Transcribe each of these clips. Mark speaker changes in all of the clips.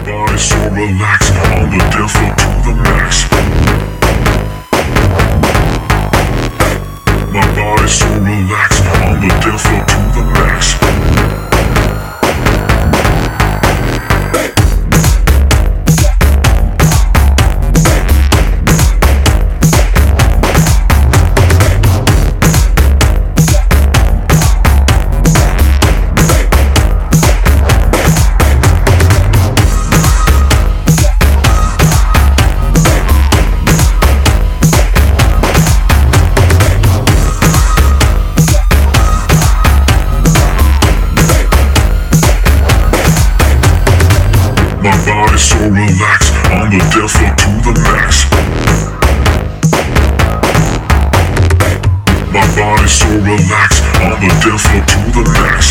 Speaker 1: body so relaxed, on the dance floor to the max. My body so relaxed, on the dance floor to the max. My body so relaxed, on the dance floor to the max. My body so relaxed, on the dance floor to the max.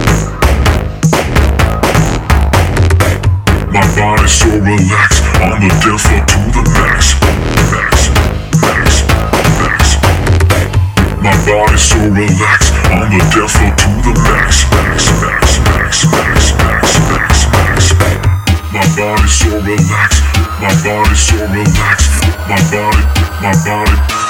Speaker 1: My body so relaxed, on the dance floor to the max. Max, max, max. My body so relaxed, on the dance floor to the max. Max, max, max, max, max, max, max. My body so relaxed, my body so relaxed, my body